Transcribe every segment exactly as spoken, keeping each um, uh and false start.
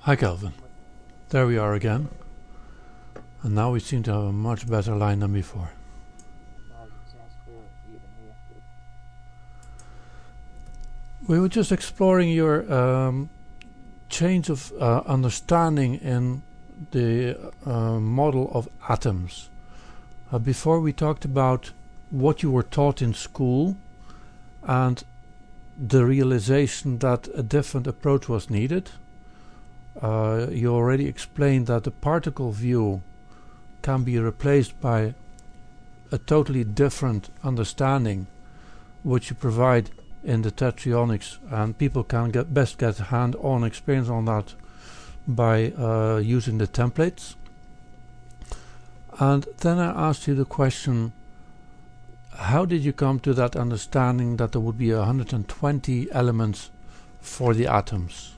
Hi Kelvin, there we are again, and now we seem to have a much better line than before. We were just exploring your um, change of uh, understanding in the uh, model of atoms. Uh, before we talked about what you were taught in school and the realization that a different approach was needed. Uh, you already explained that the particle view can be replaced by a totally different understanding which you provide in the tetraionics, and people can get best get hand-on experience on that by uh, using the templates. And then I asked you the question, how did you come to that understanding that there would be one hundred twenty elements for the atoms?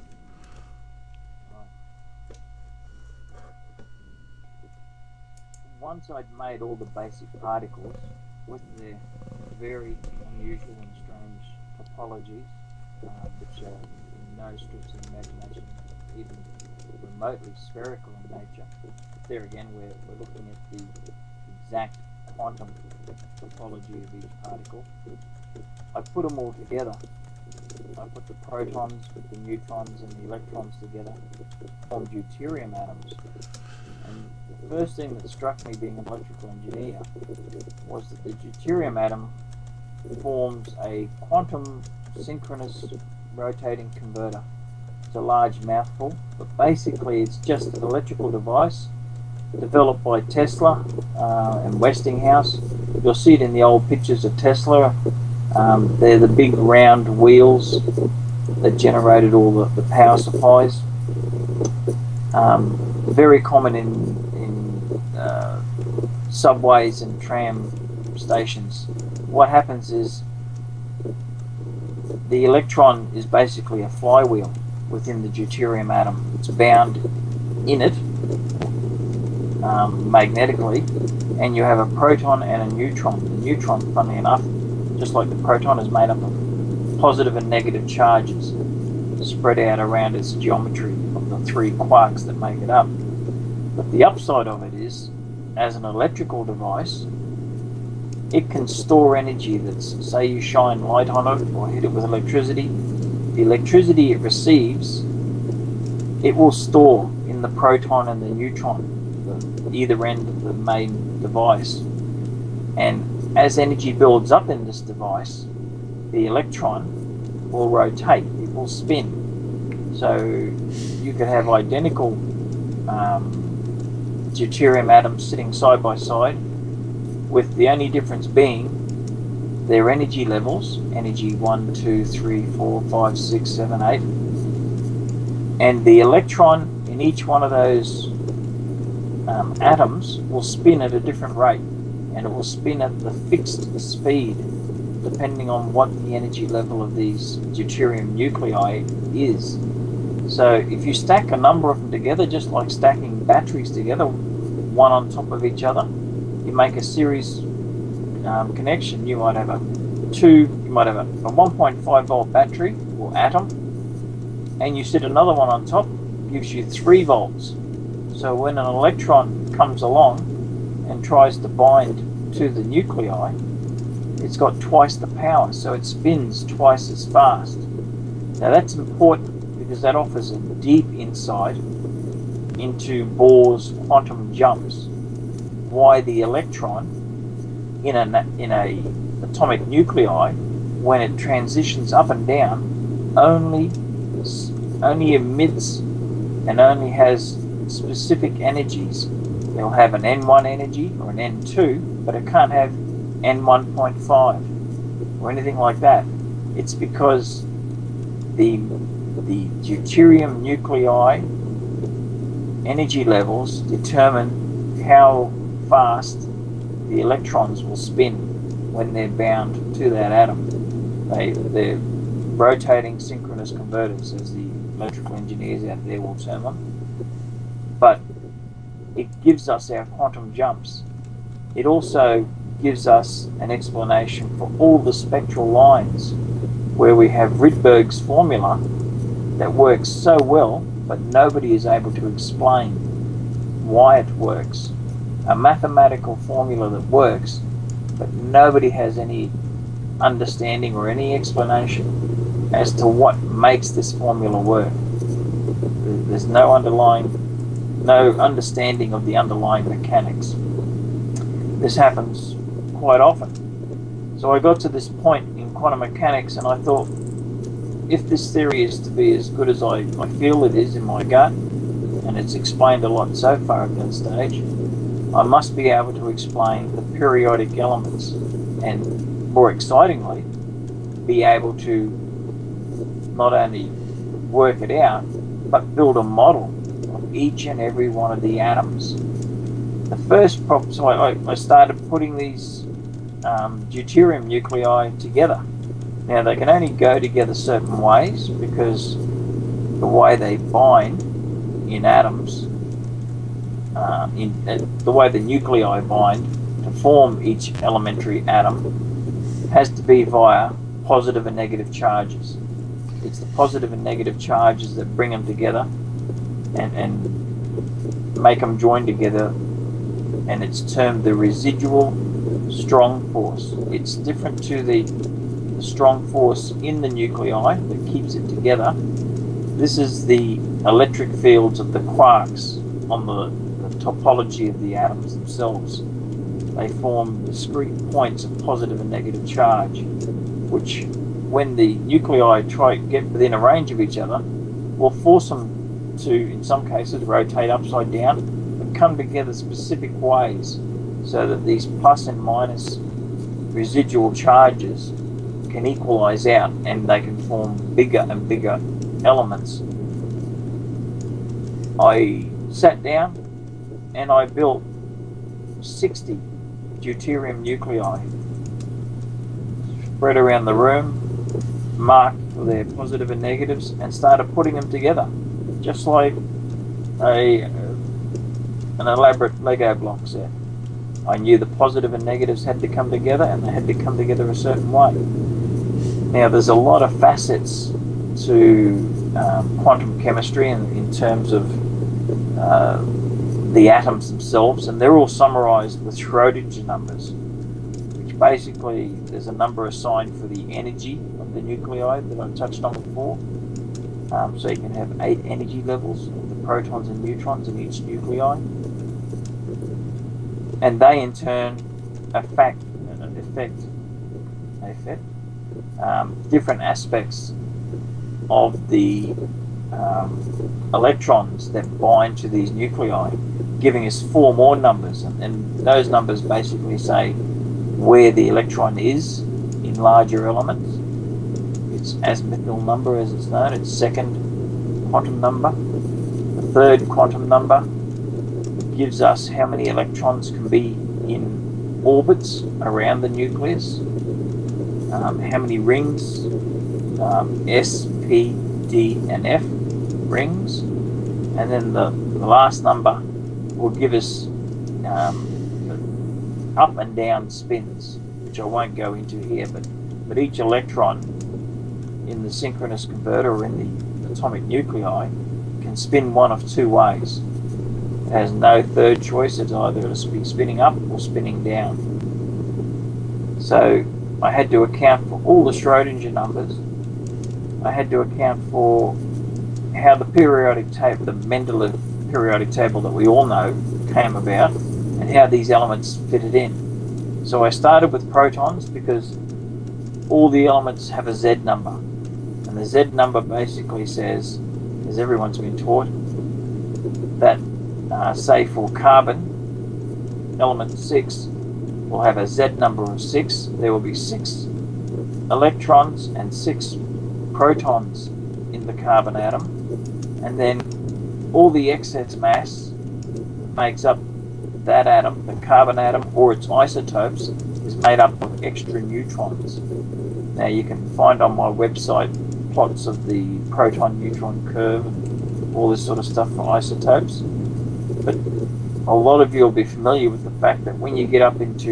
Once I'd made all the basic particles with their very unusual and strange topologies, uh, which are in no stretch of the imagination even remotely spherical in nature. But there again, we're, we're looking at the exact quantum topology of each particle. I put them all together. I put the protons with the neutrons and the electrons together, formed deuterium atoms. And the first thing that struck me being an electrical engineer was that the deuterium atom forms a quantum synchronous rotating converter. It's a large mouthful, but basically it's just an electrical device developed by Tesla uh, and Westinghouse. You'll see it in the old pictures of Tesla. Um, they're the big round wheels that generated all the, the power supplies. Um, very common in, in uh, subways and tram stations. What happens is the electron is basically a flywheel within the deuterium atom. It's bound in it um, magnetically, and you have a proton and a neutron. The neutron, funnily enough, just like the proton, is made up of positive and negative charges spread out around its geometry of the three quarks that make it up. But the upside of it is, as an electrical device, it can store energy. That's, say you shine light on it or hit it with electricity, the electricity it receives, it will store in the proton and the neutron, the, either end of the main device. And as energy builds up in this device, the electron will rotate, it will spin. So you could have identical um, deuterium atoms sitting side by side, with the only difference being their energy levels, energy one, two, three, four, five, six, seven, eight, and the electron in each one of those um, atoms will spin at a different rate, and it will spin at the fixed speed depending on what the energy level of these deuterium nuclei is. So if you stack a number of them together, just like stacking batteries together, one on top of each other, you make a series um, connection. You might have a two, you might have a, a one point five volt battery or atom, and you sit another one on top, gives you three volts. So when an electron comes along and tries to bind to the nuclei, it's got twice the power, so it spins twice as fast. Now that's important because that offers a deep insight into Bohr's quantum jumps. Why the electron in a in a atomic nuclei, when it transitions up and down, only only emits and only has specific energies. It'll have an N one energy or an N two, but it can't have N one point five or anything like that. It's because the the deuterium nuclei energy levels determine how fast the electrons will spin when they're bound to that atom. They, they're rotating synchronous converters, as the electrical engineers out there will term them. But it gives us our quantum jumps. It also gives us an explanation for all the spectral lines where we have Rydberg's formula that works so well, but nobody is able to explain why it works. A mathematical formula that works, but nobody has any understanding or any explanation as to what makes this formula work. There's no underlying, no understanding of the underlying mechanics. This happens quite often. So I got to this point in quantum mechanics and I thought, if this theory is to be as good as I, I feel it is in my gut, and it's explained a lot so far at that stage, I must be able to explain the periodic elements and, more excitingly, be able to not only work it out, but build a model of each and every one of the atoms. The first problem, so I, I started putting these um, deuterium nuclei together. Now they can only go together certain ways because the way they bind in atoms, uh, in uh, the way the nuclei bind to form each elementary atom has to be via positive and negative charges. It's the positive and negative charges that bring them together and, and make them join together, and it's termed the residual strong force. It's different to the, the strong force in the nuclei that keeps it together. This is the electric fields of the quarks on the, the topology of the atoms themselves. They form discrete points of positive and negative charge, which when the nuclei try to get within a range of each other, will force them to, in some cases, rotate upside down, but come together specific ways so that these plus and minus residual charges can equalize out and they can form bigger and bigger elements. I sat down and I built sixty deuterium nuclei spread around the room, marked for their positive and negatives, and started putting them together just like a an elaborate Lego block set. I knew the positive and negatives had to come together, and they had to come together a certain way. Now there's a lot of facets to um, quantum chemistry in, in terms of uh, the atoms themselves, and they're all summarized with Schrodinger numbers, which basically there's a number assigned for the energy of the nuclei that I touched on before. Um, so you can have eight energy levels of the protons and neutrons in each nuclei, and they in turn affect, affect, affect um, different aspects of the um, electrons that bind to these nuclei, giving us four more numbers, and, and those numbers basically say where the electron is in larger elements. Its azimuthal number, as it's known, its second quantum number. The third quantum number gives us how many electrons can be in orbits around the nucleus, um, how many rings, um, S, P, D, and F rings, and then the, the last number will give us um, up and down spins, which I won't go into here, but, but each electron in the synchronous converter or in the atomic nuclei can spin one of two ways. It has no third choice. It's either to be spinning up or spinning down. So I had to account for all the Schrodinger numbers. I had to account for how the periodic table, the Mendeleev periodic table that we all know, came about, and how these elements fitted in. So I started with protons because all the elements have a Z number, and the Z number basically says, as everyone's been taught, that uh, say for carbon, element six will have a Z number of six. There will be six electrons and six protons in the carbon atom, and then all the excess mass that makes up that atom, the carbon atom or its isotopes, is made up of extra neutrons. Now you can find on my website plots of the proton-neutron curve and all this sort of stuff for isotopes, but a lot of you will be familiar with the fact that when you get up into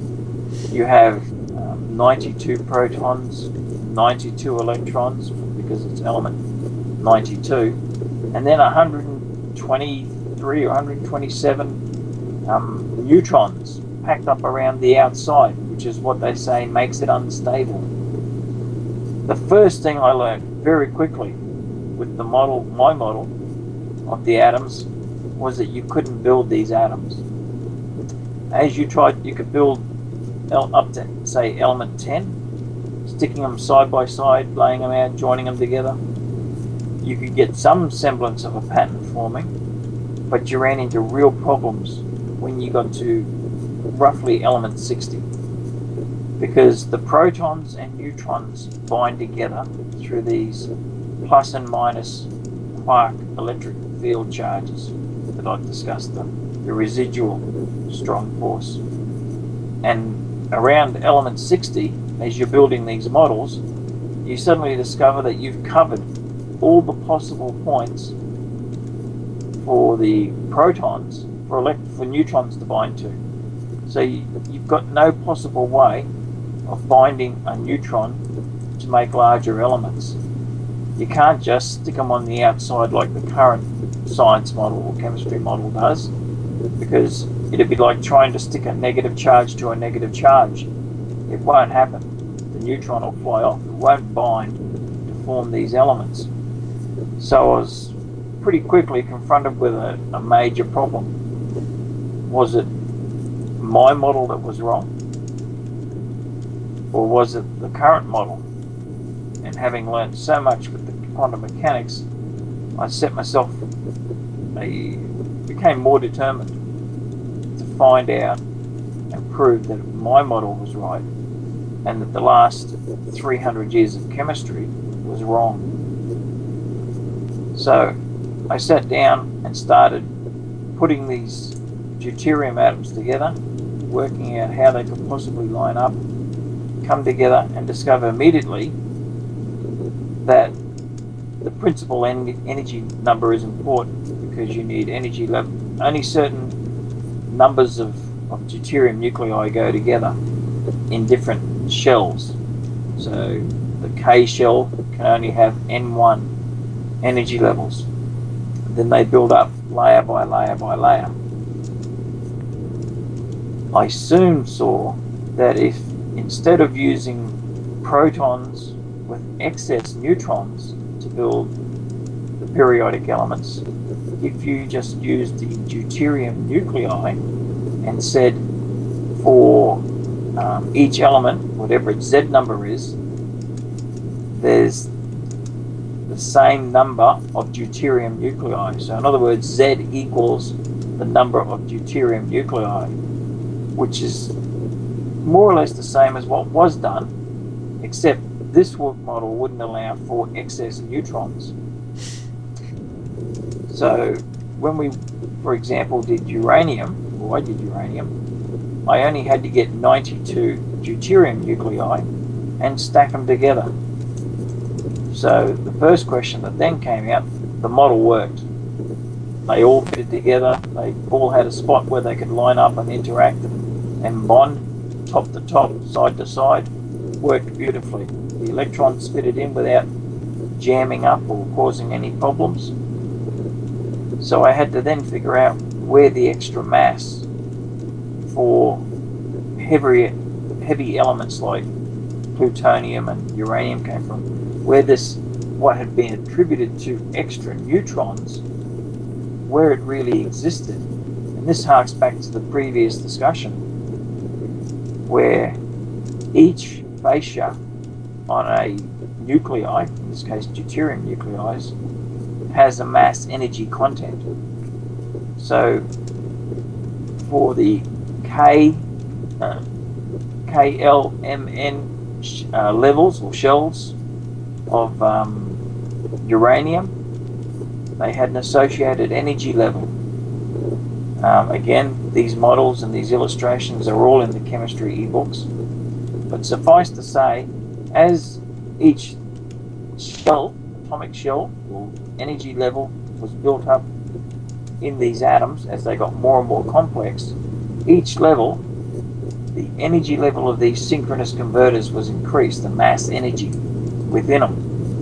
uranium, you have um, ninety-two protons, ninety-two electrons, because because it's element ninety-two, and then one hundred twenty-three or one hundred twenty-seven um, neutrons packed up around the outside, which is what they say makes it unstable. The first thing I learned very quickly with the model, my model of the atoms, was that you couldn't build these atoms. As you tried, you could build up to, say, element ten, sticking them side by side, laying them out, joining them together. You could get some semblance of a pattern forming, but you ran into real problems when you got to roughly element sixty, because the protons and neutrons bind together through these plus and minus quark electric field charges that I've discussed, the, the residual strong force. And around element sixty, as you're building these models, you suddenly discover that you've covered all the possible points for the protons, for, elect for neutrons to bind to. So you, you've got no possible way of binding a neutron to make larger elements. You can't just stick them on the outside like the current science model or chemistry model does, because it'd be like trying to stick a negative charge to a negative charge. It won't happen. The neutron will fly off. It won't bind to form these elements. So I was pretty quickly confronted with a, a major problem. Was it my model that was wrong? Or was it the current model? And having learned so much with the quantum mechanics, I set myself, a, became more determined to find out and prove that my model was right, and that the last three hundred years of chemistry was wrong. So I sat down and started putting these deuterium atoms together, working out how they could possibly line up, come together, and discover immediately that the principal en energy number is important, because you need energy level. Only certain numbers of, of deuterium nuclei go together in different shells. So the K shell can only have N one energy levels. Then they build up layer by layer by layer. I soon saw that if instead of using protons with excess neutrons to build the periodic elements, if you just used the deuterium nuclei and said for um, each element, whatever its Z number is, there's the same number of deuterium nuclei. So in other words, Z equals the number of deuterium nuclei, which is more or less the same as what was done, except this model wouldn't allow for excess neutrons. So when we, for example, did uranium, or I did uranium, I only had to get ninety-two deuterium nuclei and stack them together. So the first question that then came out, the model worked. They all fitted together, they all had a spot where they could line up and interact and, and bond, top to top, side to side, worked beautifully. The electrons fitted in without jamming up or causing any problems. So I had to then figure out where the extra mass for heavy, heavy elements like plutonium and uranium came from, where this, what had been attributed to extra neutrons, where it really existed. And this harks back to the previous discussion, where each fascia on a nuclei, in this case deuterium nuclei, has a mass energy content. So for the K, uh, K L M N uh, levels or shells of um, uranium, they had an associated energy level. Um, again, these models and these illustrations are all in the chemistry ebooks. But suffice to say, as each shell, atomic shell, or energy level was built up in these atoms, as they got more and more complex, each level, the energy level of these synchronous converters was increased, the mass energy within them.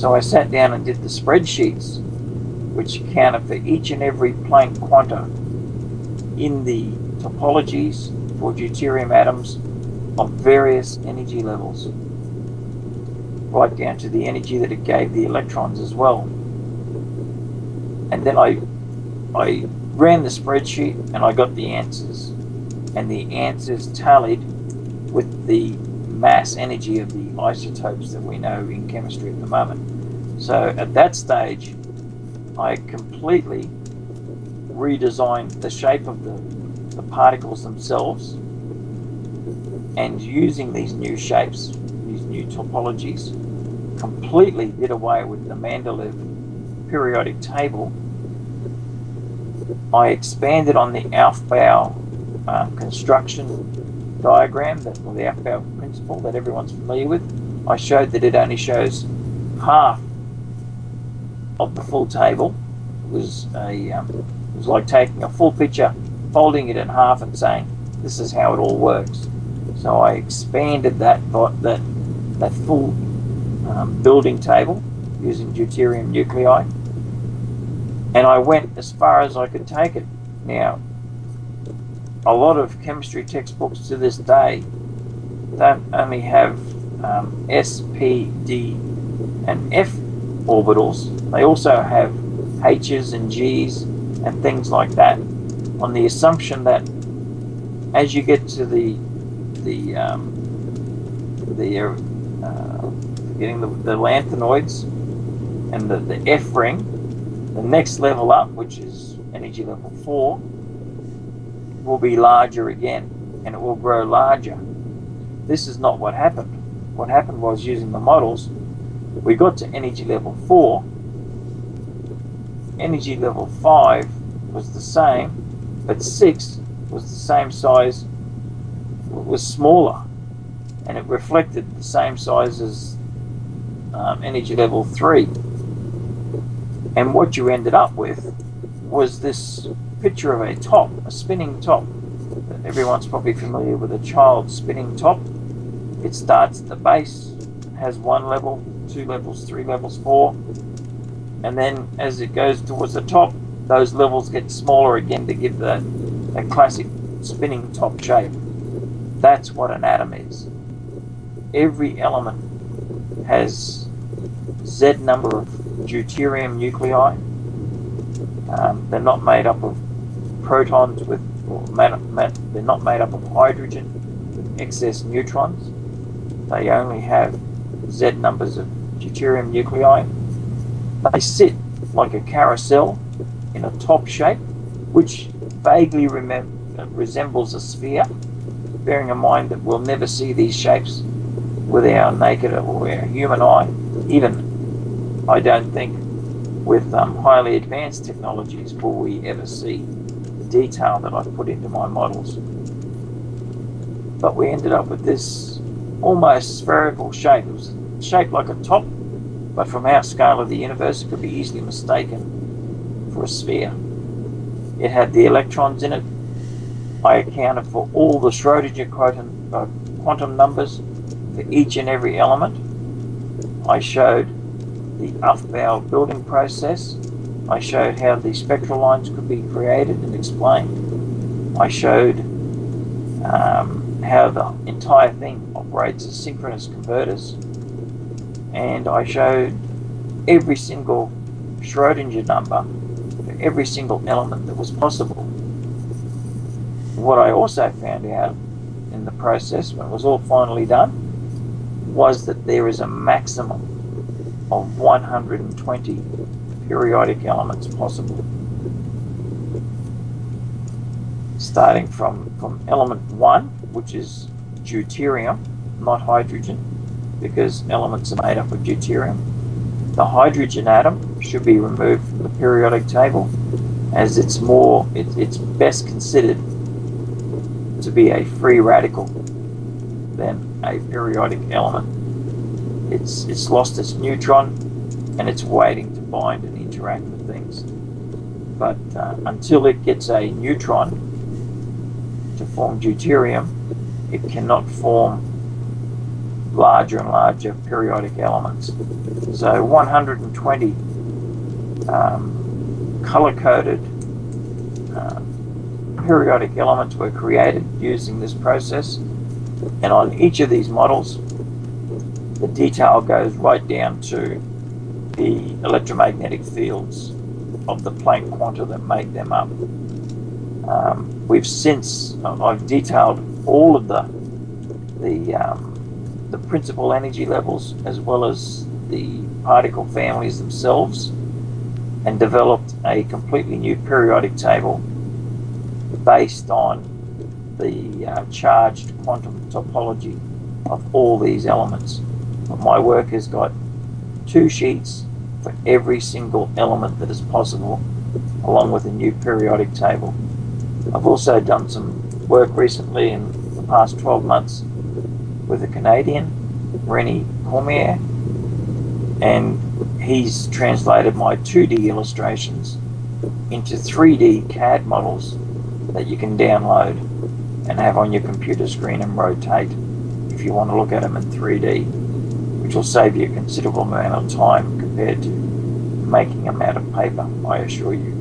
So I sat down and did the spreadsheets, which accounted for each and every Planck quanta in the topologies for deuterium atoms of various energy levels, right down to the energy that it gave the electrons as well. And then I, I ran the spreadsheet and I got the answers. And the answers tallied with the mass energy of the isotopes that we know in chemistry at the moment. So at that stage, I completely redesigned the shape of the, the particles themselves, and using these new shapes, these new topologies, completely did away with the Mendeleev periodic table. I expanded on the Aufbau um, construction diagram, that, or the Aufbau principle that everyone's familiar with. I showed that it only shows half of the full table. It was a um, it was like taking a full picture, folding it in half, and saying this is how it all works. So I expanded that that that full um, building table using deuterium nuclei, and I went as far as I could take it. Now, a lot of chemistry textbooks to this day don't only have um, S, P, D, and F orbitals. They also have H's and G's and things like that, on the assumption that as you get to the the um, the uh, getting the, the lanthanoids and the, the F ring, the next level up, which is energy level four, will be larger again, and it will grow larger. This is not what happened. What happened was, using the models, we got to energy level four. Energy level five was the same, but six was the same size, was smaller, and it reflected the same size as um, energy level three. And what you ended up with was this picture of a top, a spinning top. Everyone's probably familiar with a child spinning top. It starts at the base, has one level, two levels, three levels, four, and then as it goes towards the top, those levels get smaller again to give that, that classic spinning top shape. That's what an atom is. Every element has Z number of deuterium nuclei. Um, they're not made up of protons with, or mat, mat, they're not made up of hydrogen with excess neutrons. They only have Z numbers of deuterium nuclei. They sit like a carousel in a top shape, which vaguely resembles a sphere, bearing in mind that we'll never see these shapes with our naked or our human eye. Even, I don't think, with um, highly advanced technologies will we ever see the detail that I've put into my models. But we ended up with this almost spherical shape. It was shaped like a top, but from our scale of the universe, it could be easily mistaken for a sphere. It had the electrons in it. I accounted for all the Schrodinger quantum, uh, quantum numbers for each and every element. I showed the Aufbau building process. I showed how the spectral lines could be created and explained. I showed um, how the entire thing operates as synchronous converters. And I showed every single Schrodinger number for every single element that was possible. What I also found out in the process, when it was all finally done, was that there is a maximum of one hundred twenty periodic elements possible. Starting from, from element one, which is deuterium, not hydrogen, because elements are made up of deuterium. The hydrogen atom should be removed from the periodic table, as it's more, it, it's best considered to be a free radical than a periodic element. It's, it's lost its neutron, and it's waiting to bind and interact with things. But uh, until it gets a neutron to form deuterium, it cannot form larger and larger periodic elements. So one hundred twenty um, color-coded uh, periodic elements were created using this process, and on each of these models the detail goes right down to the electromagnetic fields of the Planck quanta that make them up. Um, we've since, I've detailed all of the the, um, the principal energy levels as well as the particle families themselves, and developed a completely new periodic table based on the uh, charged quantum topology of all these elements. My work has got two sheets for every single element that is possible, along with a new periodic table. I've also done some work recently in the past twelve months with a Canadian, René Cormier, and he's translated my two D illustrations into three D C A D models that you can download and have on your computer screen and rotate if you want to look at them in three D, which will save you a considerable amount of time compared to making them out of paper, I assure you.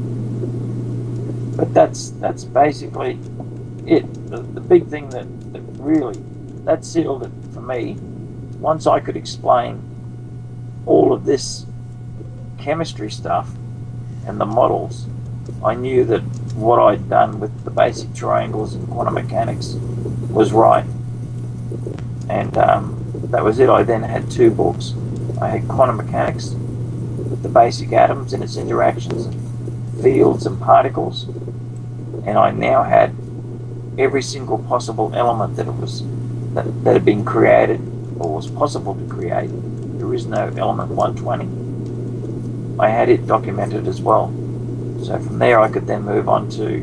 But that's that's basically it. The, the big thing that, that really, that sealed it for me. Once I could explain all of this chemistry stuff and the models, I knew that what I'd done with the basic triangles in quantum mechanics was right. And um, that was it. I then had two books. I had quantum mechanics with the basic atoms and its interactions, fields and particles, and I now had every single possible element that it was that, that had been created or was possible to create. There is no element one twenty. I had it documented as well. So from there I could then move on to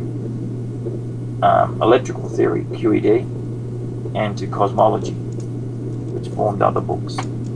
um, electrical theory, Q E D, and to cosmology, which formed other books.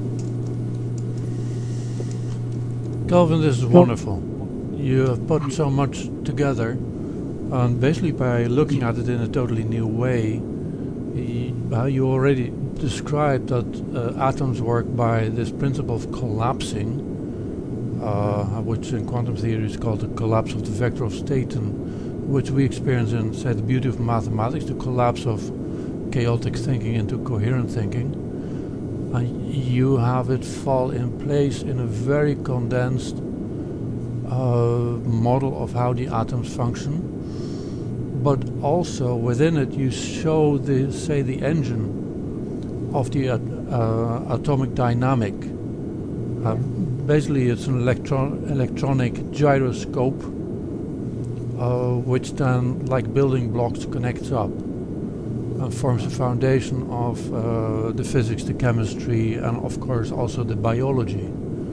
Kelvin, this is wonderful. You have put so much together, and basically by looking at it in a totally new way. How you already described that uh, atoms work by this principle of collapsing, uh, which in quantum theory is called the collapse of the vector of state, and which we experience in, say, the beauty of mathematics, the collapse of chaotic thinking into coherent thinking. And you have it fall in place in a very condensed uh, model of how the atoms function. But also within it you show the, say, the engine of the uh, uh, atomic dynamic. Uh, basically it's an electron electronic gyroscope uh, which then, like building blocks, connects up and forms the foundation of uh, the physics, the chemistry, and of course also the biology.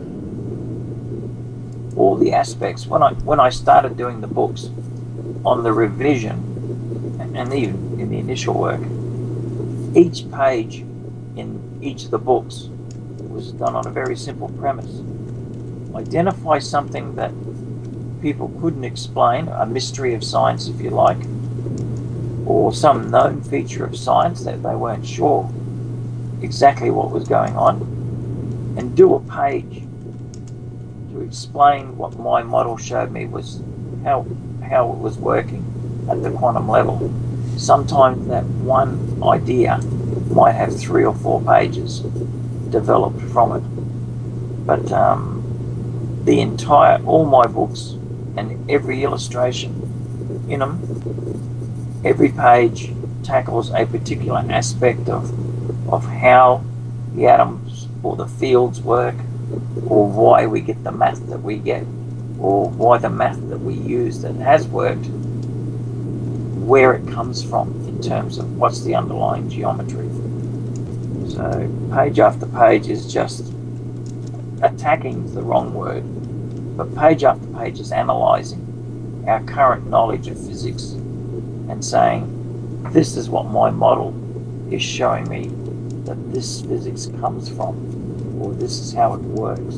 All the aspects. When I when I started doing the books, on the revision and even in the initial work, each page in each of the books was done on a very simple premise. Identify something that people couldn't explain, a mystery of science if you like, or some known feature of science that they weren't sure exactly what was going on, and do a page to explain what my model showed me was how how it was working at the quantum level. Sometimes that one idea might have three or four pages developed from it. But um, the entire, all my books and every illustration in them, every page tackles a particular aspect of, of how the atoms or the fields work, or why we get the math that we get, or why the math that we use that has worked, where it comes from in terms of what's the underlying geometry. So page after page is just, attacking is the wrong word, but page after page is analysing our current knowledge of physics and saying, this is what my model is showing me that this physics comes from, or this is how it works.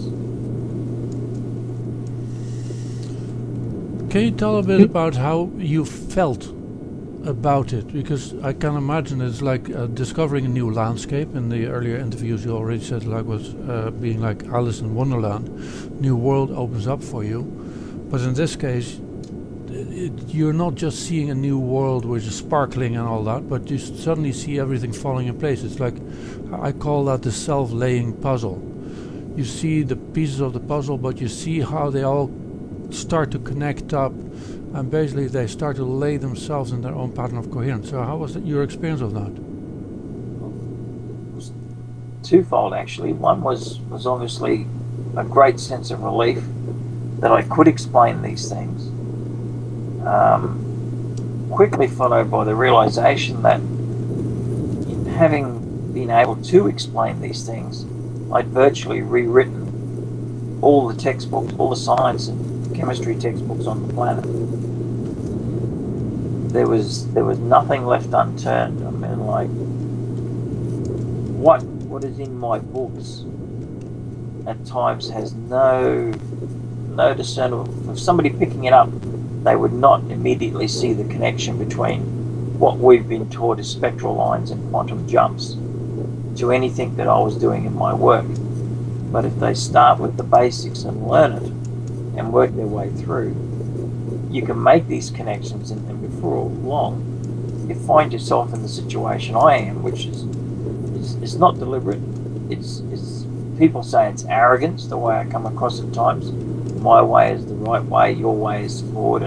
Can you tell a bit about how you felt about it? Because I can imagine it's like uh, discovering a new landscape. In the earlier interviews you already said like was uh, being like Alice in Wonderland. New world opens up for you. But in this case, it, you're not just seeing a new world which is sparkling and all that, but you suddenly see everything falling in place. It's like, I call that the self-laying puzzle. You see the pieces of the puzzle, but you see how they all start to connect up, and basically they start to lay themselves in their own pattern of coherence. So how was that, your experience of that? It was twofold, actually. One was, was obviously a great sense of relief that I could explain these things. Um, quickly followed by the realization that in having been able to explain these things, I'd virtually rewritten all the textbooks, all the science and chemistry textbooks on the planet. There was there was nothing left unturned. I mean, like, what what is in my books at times has no no discernible. If somebody picking it up, they would not immediately see the connection between what we've been taught as spectral lines and quantum jumps to anything that I was doing in my work. But if they start with the basics and learn it and work their way through, you can make these connections, and, and before long you find yourself in the situation I am, which is is, is not deliberate. It's, it's people say it's arrogance, the way I come across at times. My way is the right way, your way is forward,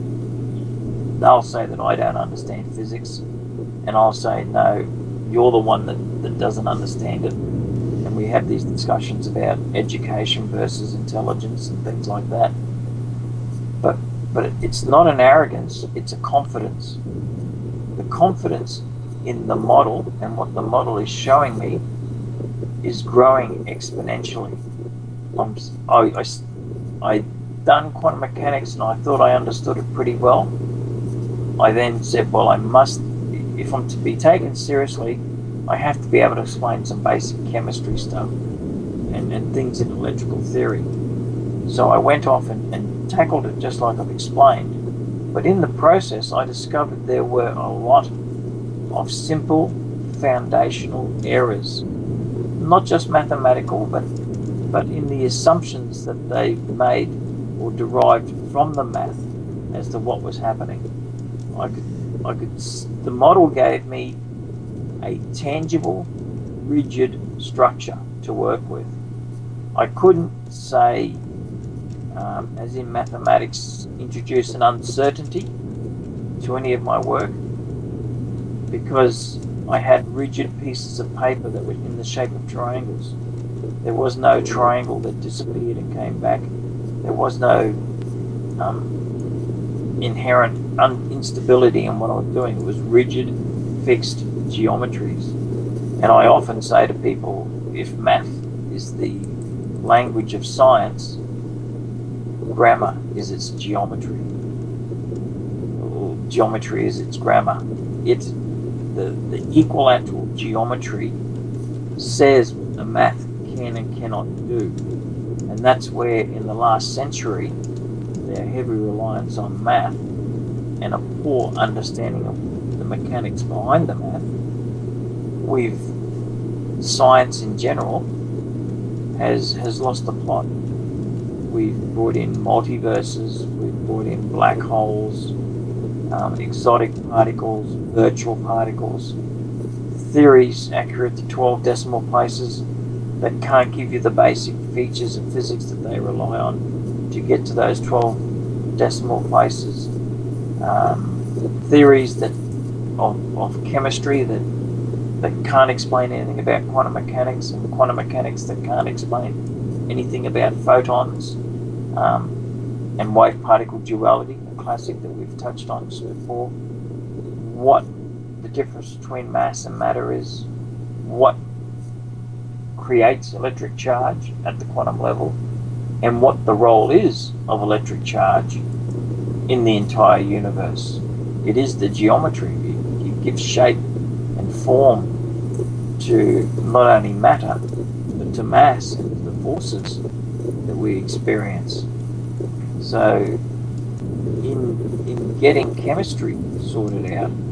and they'll say that I don't understand physics, and I'll say, no, you're the one that, that doesn't understand it. And we have these discussions about education versus intelligence and things like that. But but it's not an arrogance, it's a confidence. The confidence in the model and what the model is showing me is growing exponentially. I'm, I, I, I'd done quantum mechanics and I thought I understood it pretty well. I then said, well, I must, if I'm to be taken seriously, I have to be able to explain some basic chemistry stuff and, and things in electrical theory. So I went off and, and tackled it just like I've explained. But in the process, I discovered there were a lot of simple foundational errors, not just mathematical, but but in the assumptions that they made or derived from the math as to what was happening. I could, I could, the model gave me a tangible, rigid structure to work with. I couldn't say, um, as in mathematics, introduce an uncertainty to any of my work because I had rigid pieces of paper that were in the shape of triangles. There was no triangle that disappeared and came back. There was no um, inherent un- instability in what I was doing. It was rigid, fixed geometries. And I often say to people, if math is the language of science, grammar is its geometry. Or geometry is its grammar. It, the, the equilateral geometry says the math can and cannot do. And that's where in the last century, their heavy reliance on math and a poor understanding of the mechanics behind the math, we've, science in general has has lost the plot. We've brought in multiverses, we've brought in black holes, um, exotic particles, virtual particles, theories accurate to twelve decimal places that can't give you the basic features of physics that they rely on to get to those twelve decimal places. Um, theories that of, of chemistry that that can't explain anything about quantum mechanics, and quantum mechanics that can't explain anything about photons um, and wave particle duality, a classic that we've touched on just before. What the difference between mass and matter is, what creates electric charge at the quantum level, and what the role is of electric charge in the entire universe. It is the geometry. It, it gives shape and form to not only matter, but to mass and to the forces that we experience. So in, in getting chemistry sorted out,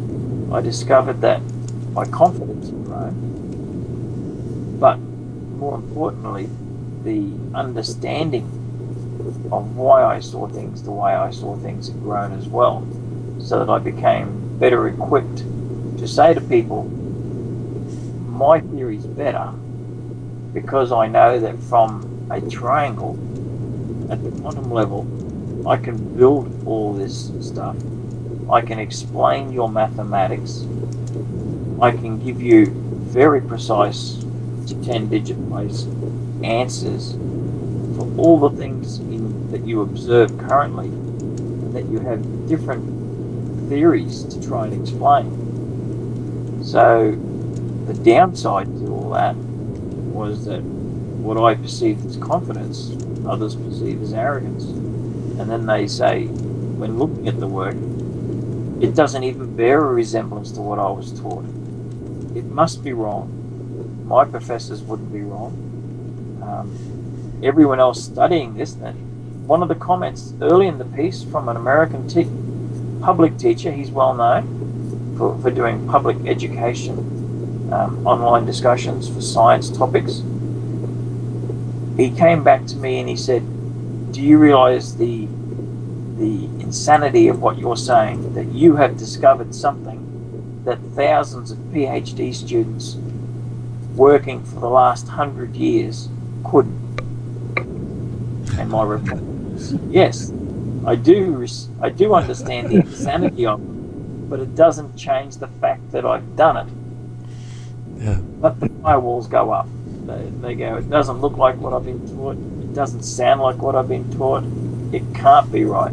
I discovered that my confidence had grown, but more importantly, the understanding of why I saw things the way I saw things had grown as well, so that I became better equipped to say to people, my theory's better because I know that from a triangle at the quantum level, I can build all this stuff. I can explain your mathematics. I can give you very precise to ten digit place answers for all the things in, that you observe currently, and that you have different theories to try and explain. So the downside to all that was that what I perceived as confidence, others perceive as arrogance. And then they say, when looking at the work, it doesn't even bear a resemblance to what I was taught. It must be wrong. My professors wouldn't be wrong. Um, everyone else studying this, then one of the comments early in the piece from an American te public teacher, he's well known for, for doing public education, um, online discussions for science topics. He came back to me and he said, do you realize the the insanity of what you're saying, that you have discovered something that thousands of PhD students working for the last hundred years couldn't? And my reply was, yes, I do, I do understand the insanity of it, but it doesn't change the fact that I've done it. Yeah. But the firewalls go up. They, they go, it doesn't look like what I've been taught. It doesn't sound like what I've been taught. It can't be right.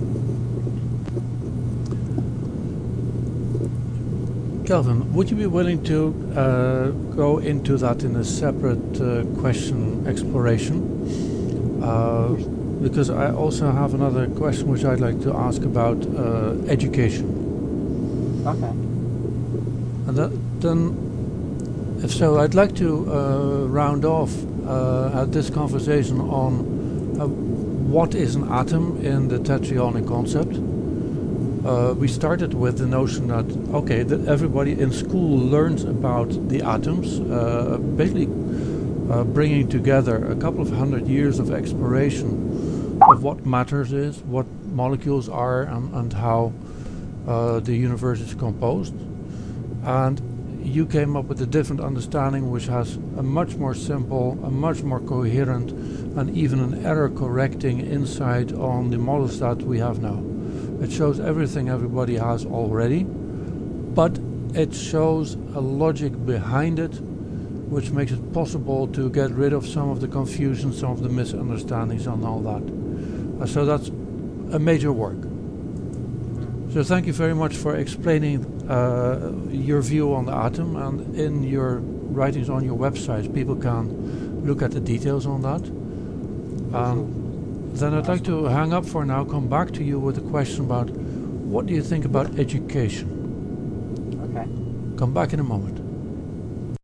Kelvin, would you be willing to uh, go into that in a separate uh, question exploration? Uh, because I also have another question which I'd like to ask about uh, education. Okay. And that, then, if so, I'd like to uh, round off uh, this conversation on uh, what is an atom in the tetraionic concept. Uh, we started with the notion that, okay, that everybody in school learns about the atoms, uh, basically uh, bringing together a couple of hundred years of exploration of what matters is, what molecules are, and, and how uh, the universe is composed. And you came up with a different understanding which has a much more simple, a much more coherent, and even an error correcting insight on the models that we have now. It shows everything everybody has already, but it shows a logic behind it which makes it possible to get rid of some of the confusion, some of the misunderstandings and all that. Uh, so that's a major work. So thank you very much for explaining uh, your view on the atom, and in your writings on your website people can look at the details on that. Um, Then I'd like to hang up for now, come back to you with a question about what do you think about education? Okay. Come back in a moment.